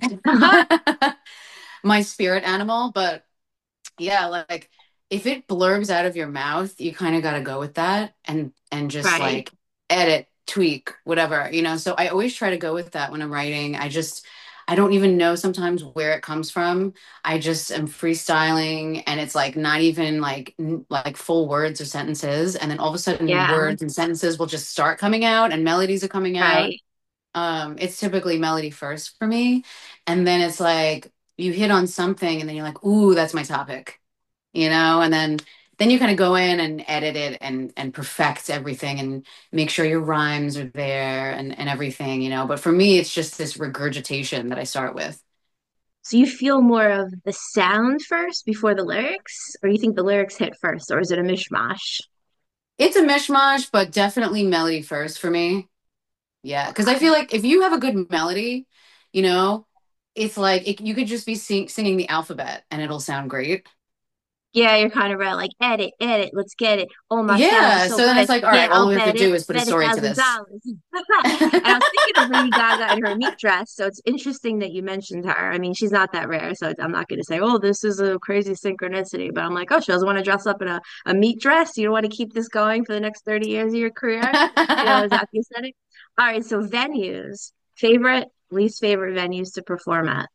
My spirit animal. But yeah, like if it blurbs out of your mouth, you kind of got to go with that and just like edit, tweak, whatever, you know. So I always try to go with that when I'm writing. I don't even know sometimes where it comes from. I just am freestyling, and it's like not even like full words or sentences, and then all of a sudden words and sentences will just start coming out and melodies are coming out. It's typically melody first for me, and then it's like you hit on something and then you're like, ooh, that's my topic, you know, and then then you kind of go in and edit it and perfect everything and make sure your rhymes are there and everything, you know. But for me, it's just this regurgitation that I start with. So you feel more of the sound first before the lyrics, or you think the lyrics hit first, or is it a mishmash? It's a mishmash, but definitely melody first for me. Yeah, because I feel like if you have a good melody, you know, it's like you could just be singing the alphabet and it'll sound great. Yeah, you're kind of right. Like, edit, edit, let's get it. Oh, my sound is Yeah, so so then good. it's like, all Yeah, right, all I'll we have to bet it. do is put a Bet a story to thousand this. dollars. And I was thinking of Lady Gaga in her meat dress. So it's interesting that you mentioned her. I mean, she's not that rare, so I'm not going to say, oh, this is a crazy synchronicity. But I'm like, oh, she doesn't want to dress up in a meat dress. You don't want to keep this going for the next 30 years of your career. Is that the aesthetic? All right, so venues, favorite, least favorite venues to perform at.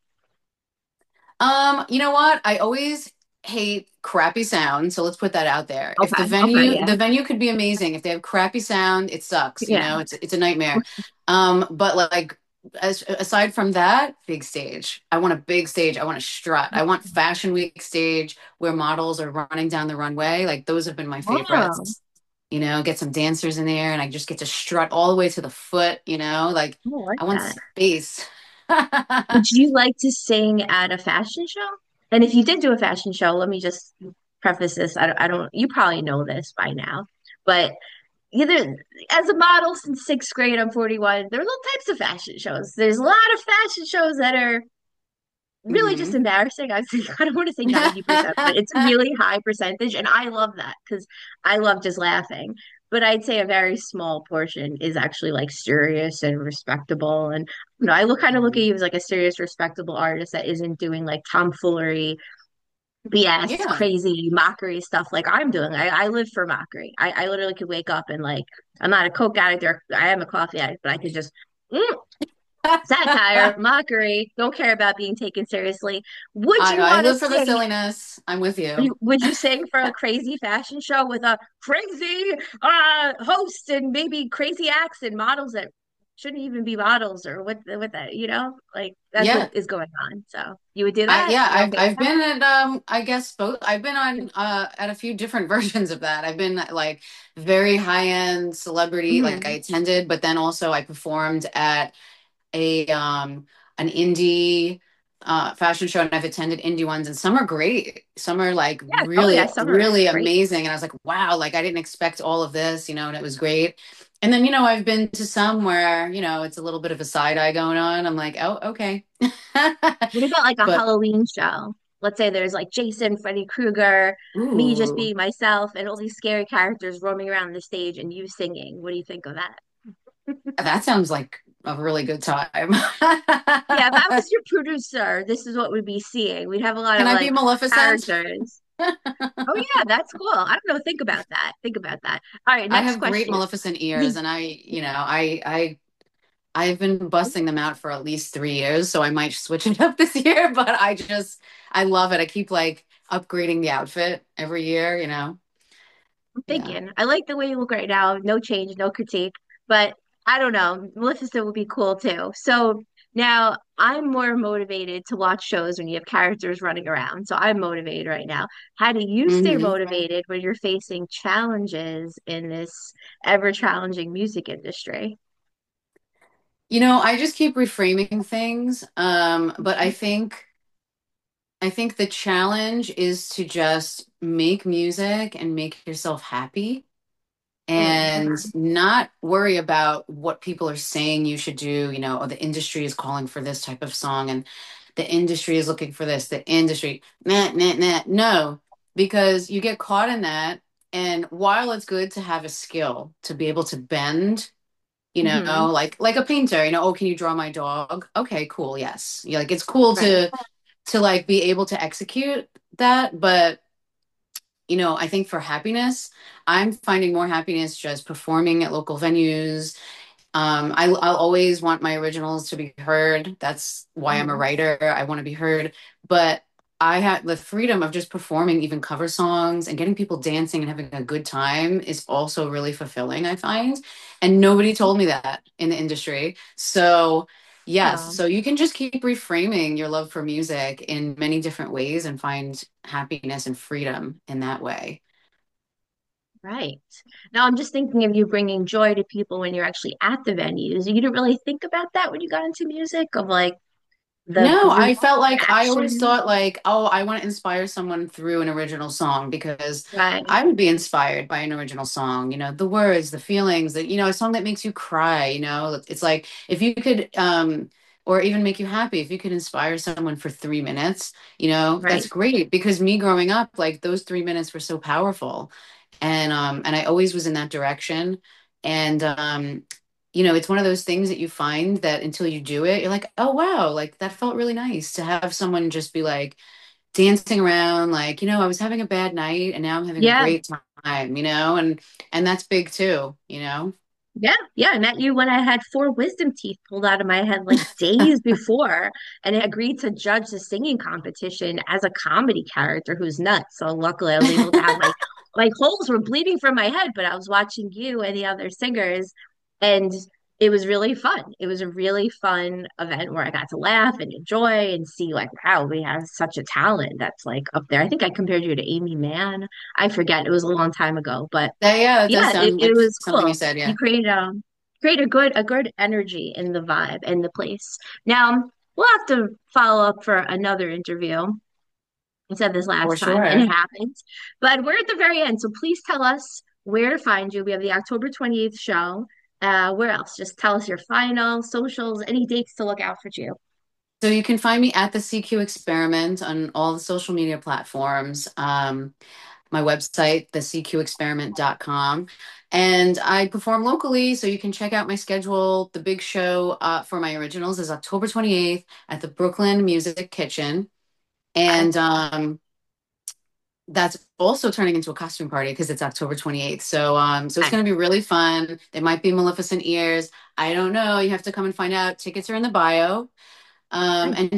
You know what? I always hate crappy sound, so let's put that out there. If Okay, okay, yeah. the venue could be amazing. If they have crappy sound, it sucks, you Yeah. know, it's a nightmare. But like aside from that, big stage. I want a big stage. I want a strut. I want Fashion Week stage where models are running down the runway. Like those have been my Oh. favorites. You know, get some dancers in there and I just get to strut all the way to the foot, you know, like I want that. space. Would you like to sing at a fashion show? And if you did do a fashion show, let me just preface this. I don't, you probably know this by now, but either as a model since sixth grade, I'm 41, there's all types of fashion shows. There's a lot of fashion shows that are really just embarrassing. I don't want to say 90%, but it's a really high percentage. And I love that because I love just laughing. But I'd say a very small portion is actually like serious and respectable. And I kind of look at you as like a serious, respectable artist that isn't doing like tomfoolery, BS, Yeah. crazy mockery stuff like I'm doing. I live for mockery. I literally could wake up and like I'm not a Coke addict or I am a coffee addict, but I could just satire, mockery, don't care about being taken seriously. Would you I want to live for the sing? silliness. I'm with you. Would you sing for a crazy fashion show with a crazy host and maybe crazy acts and models that shouldn't even be models or what that like that's Yeah. what is going on. So you would do that? I've been at I guess both. I've been on at a few different versions of that. I've been like very high-end celebrity, like I attended, but then also I performed at a an indie fashion show and I've attended indie ones and some are great. Some are like really, really amazing. And I was like, wow, like I didn't expect all of this, you know, and it was great. And then, I've been to some where, it's a little bit of a side eye going on. I'm like, oh, okay. What about like a Halloween show? Let's say there's like Jason, Freddy Krueger, me just being myself, and all these scary characters roaming around the stage and you singing. What do you think of that? That sounds like a really good time. Yeah, if I was your producer, this is what we'd be seeing. We'd have a lot Can of I like be Maleficent? characters. Oh yeah, that's cool. I don't know. Think about that. Think about that. All right, next I have question. great Maleficent ears, and I've been busting them out for at least 3 years, so I might switch it up this year. But I love it. I keep like upgrading the outfit every year. I'm thinking. I like the way you look right now. No change, no critique. But I don't know. Maleficent would be cool too. So now I'm more motivated to watch shows when you have characters running around. So I'm motivated right now. How do you stay motivated when you're facing challenges in this ever challenging music industry? I just keep reframing things. But I think the challenge is to just make music and make yourself happy and not worry about what people are saying you should do, or the industry is calling for this type of song and the industry is looking for this, the industry, nah, nah, nah. No, because you get caught in that. And while it's good to have a skill to be able to bend, like a painter, oh, can you draw my dog? Okay, cool. Yes. Like it's cool to like be able to execute that. But, I think for happiness, I'm finding more happiness just performing at local venues. I'll always want my originals to be heard. That's why I'm a writer. I want to be heard. But I have the freedom of just performing even cover songs and getting people dancing and having a good time is also really fulfilling, I find. And nobody told me that in the industry. So yes, so you can just keep reframing your love for music in many different ways and find happiness and freedom in that way. Right. Now I'm just thinking of you bringing joy to people when you're actually at the venues. You didn't really think about that when you got into music, of like the No, group I felt like I always action. thought like, oh, I want to inspire someone through an original song because Right. I would be inspired by an original song, the words, the feelings that, a song that makes you cry, it's like if you could or even make you happy, if you could inspire someone for 3 minutes, that's Right. great because me growing up, like those 3 minutes were so powerful. And I always was in that direction. And it's one of those things that you find that until you do it, you're like, oh, wow, like that felt really nice to have someone just be like dancing around, like, I was having a bad night and now I'm having a Yeah. great time, and that's big too. Yeah, yeah. I met you when I had four wisdom teeth pulled out of my head like days before, and I agreed to judge the singing competition as a comedy character who's nuts. So luckily, I was able to have my holes were bleeding from my head, but I was watching you and the other singers, and it was really fun. It was a really fun event where I got to laugh and enjoy and see like, wow, we have such a talent that's like up there. I think I compared you to Amy Mann. I forget. It was a long time ago, but Yeah, that does yeah, sound it like was something you cool. said. You Yeah. create a good energy in the vibe and the place. Now we'll have to follow up for another interview. I said this For last time and sure. it happened. But we're at the very end. So please tell us where to find you. We have the October 28th show. Where else? Just tell us your final socials, any dates to look out for you. So you can find me at the CQ Experiment on all the social media platforms. My website, thecqexperiment.com. And I perform locally, so you can check out my schedule. The big show for my originals is October 28th at the Brooklyn Music Kitchen. And that's also turning into a costume party because it's October 28th. So it's going to be really fun. There might be Maleficent ears. I don't know. You have to come and find out. Tickets are in the bio. And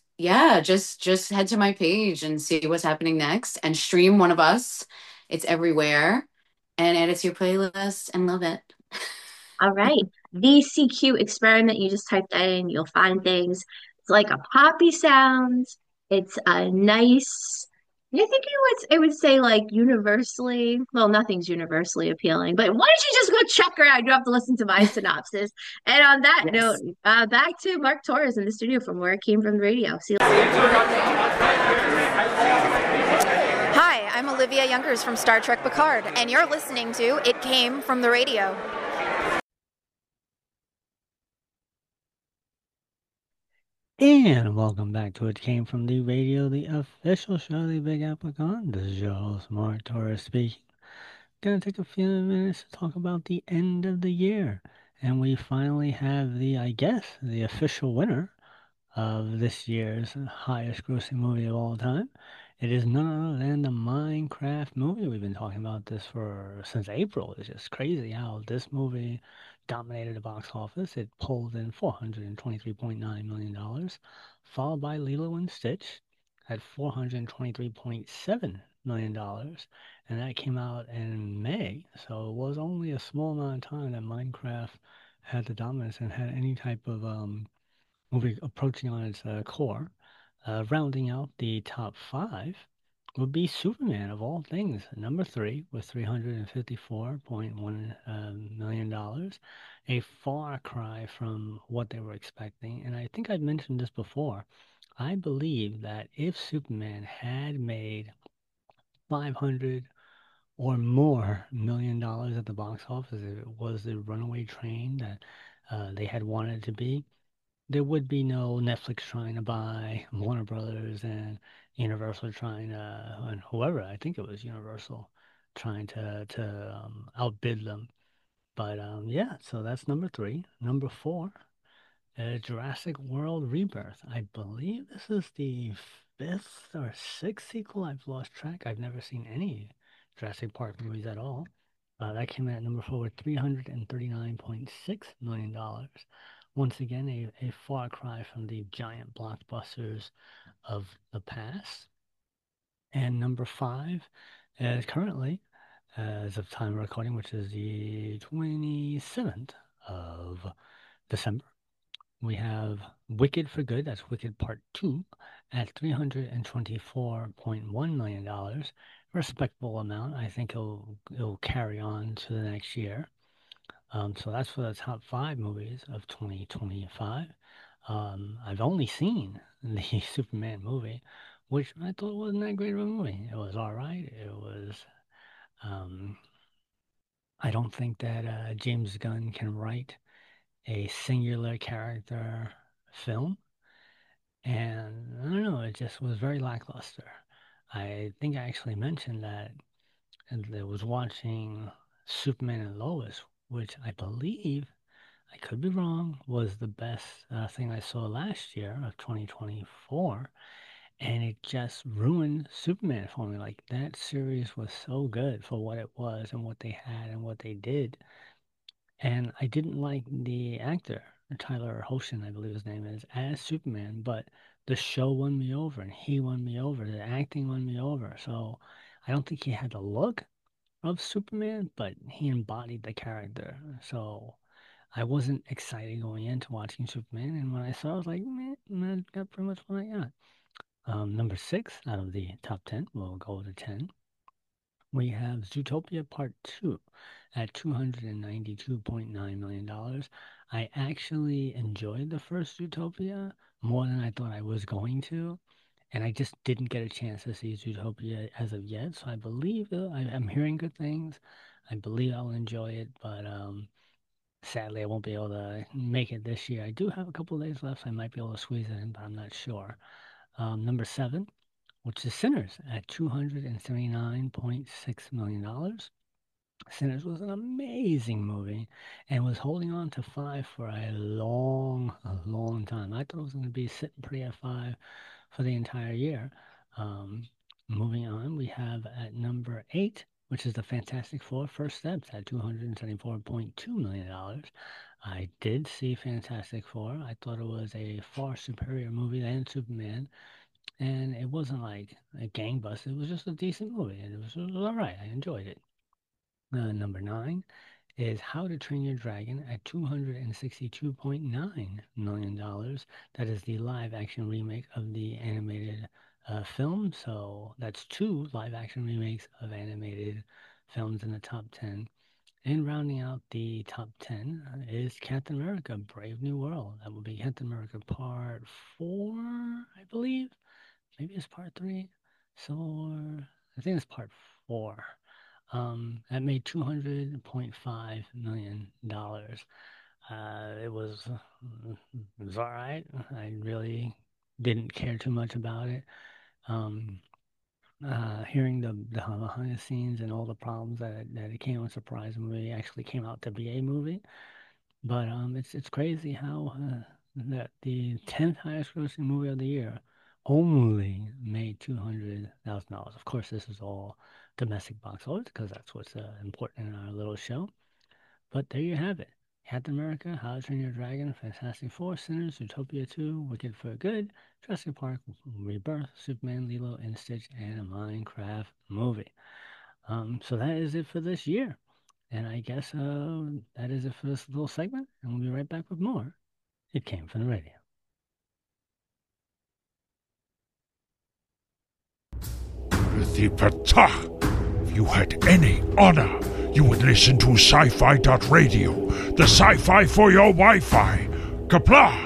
just head to my page and see what's happening next and stream one of us. It's everywhere and add it to your playlist and love it. All right. The CQ experiment, you just type that in, you'll find things. It's like a poppy sound. It's a nice, I think it would say like universally, well, nothing's universally appealing, but why don't you just go check her out? You don't have to listen to my synopsis. And on that note, Yes. back to Mark Torres in the studio from where it came from the radio. See you Hi, I'm Olivia Youngers from Star Trek Picard, and you're listening to It Came from the Radio. And welcome back to It Came from the Radio, the official show of the Big Apple Con. This is your host, Mark Torres speaking. Gonna take a few minutes to talk about the end of the year. And we finally have I guess, the official winner of this year's highest grossing movie of all time. It is none other than the Minecraft movie. We've been talking about this since April. It's just crazy how this movie dominated the box office. It pulled in $423.9 million, followed by Lilo and Stitch at $423.7 million. And that came out in May. So it was only a small amount of time that Minecraft had the dominance and had any type of movie approaching on its core. Rounding out the top five would be Superman, of all things, number 3 with $354.1 million, a far cry from what they were expecting. And I think I've mentioned this before. I believe that if Superman had made 500 or more $1 million at the box office, if it was the runaway train that they had wanted to be, there would be no Netflix trying to buy Warner Brothers and Universal trying to, and whoever, I think it was Universal, trying to outbid them. But yeah, so that's number 3. Number 4, Jurassic World Rebirth. I believe this is the 5th or 6th sequel. I've lost track. I've never seen any Jurassic Park movies at all. That came in at number 4 with $339.6 million. Once again, a far cry from the giant blockbusters of the past. And number 5 is currently, as of time of recording, which is the 27th of December, we have Wicked for Good, that's Wicked Part 2, at $324.1 million, respectable amount. I think it'll carry on to the next year. So that's for the top 5 movies of 2025. I've only seen the Superman movie, which I thought wasn't that great of a movie. It was all right. It was. I don't think that James Gunn can write a singular character film, and I don't know. It just was very lackluster. I think I actually mentioned that I was watching Superman and Lois, which I believe, I could be wrong, was the best thing I saw last year of 2024, and it just ruined Superman for me. Like, that series was so good for what it was and what they had and what they did, and I didn't like the actor, Tyler Hoechlin, I believe his name is, as Superman, but the show won me over, and he won me over. The acting won me over. So I don't think he had the look of Superman, but he embodied the character. So I wasn't excited going into watching Superman, and when I saw it, I was like, man, I got pretty much what I got. Number 6 out of the top 10, we'll go to 10. We have Zootopia Part 2 at $292.9 million. I actually enjoyed the first Zootopia more than I thought I was going to, and I just didn't get a chance to see Zootopia as of yet, so I believe I'm hearing good things. I believe I'll enjoy it, but sadly I won't be able to make it this year. I do have a couple of days left, so I might be able to squeeze it in, but I'm not sure. Number 7, which is Sinners at $279.6 million. Sinners was an amazing movie and was holding on to 5 for a long time. I thought it was going to be sitting pretty at 5 for the entire year. Moving on, we have at number 8, which is the Fantastic Four First Steps at $274.2 million. I did see Fantastic Four. I thought it was a far superior movie than Superman. And it wasn't like a gangbusters. It was just a decent movie. And it was all right. I enjoyed it. Number 9 is How to Train Your Dragon at $262.9 million. That is the live-action remake of the animated film. So that's 2 live-action remakes of animated films in the top 10. And rounding out the top 10 is Captain America, Brave New World. That will be Captain America Part 4, I believe. Maybe it's Part 3. So I think it's Part 4. That made $200.5 million. It was all right. I really didn't care too much about it. Hearing the behind the scenes and all the problems that it came on surprise, the movie actually came out to be a movie. But it's crazy how that the 10th highest grossing movie of the year only made $200,000. Of course, this is all domestic box office because that's what's important in our little show. But there you have it. Captain America, How to Train Your Dragon, Fantastic Four, Sinners, Zootopia 2, Wicked for Good, Jurassic Park, Rebirth, Superman, Lilo and Stitch, and a Minecraft movie. So that is it for this year. And I guess that is it for this little segment. And we'll be right back with more. It Came From the Radio. If you had any honor, you would listen to sci-fi.radio, the sci-fi for your Wi-Fi. Kapla!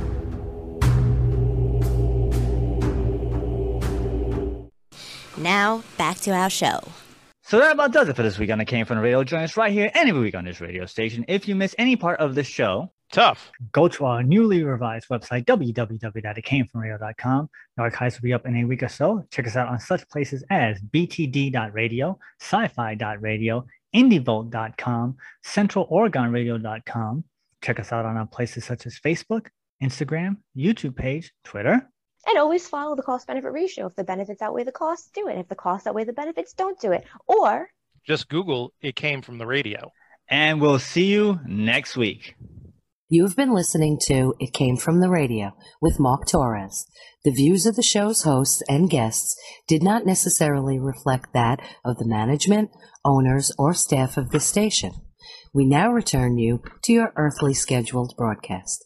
Now, back to our show. So that about does it for this week on It Came From the Radio. Join us right here every week on this radio station. If you miss any part of this show, tough. Go to our newly revised website, www.itcamefromradio.com. The archives will be up in a week or so. Check us out on such places as btd.radio, sci-fi.radio, indievolt.com, centraloregonradio.com. Check us out on our places such as Facebook, Instagram, YouTube page, Twitter. And always follow the cost-benefit ratio. If the benefits outweigh the costs, do it. If the costs outweigh the benefits, don't do it. Or just Google It Came From the Radio. And we'll see you next week. You've been listening to It Came From the Radio with Mark Torres. The views of the show's hosts and guests did not necessarily reflect that of the management, owners, or staff of this station. We now return you to your earthly scheduled broadcast.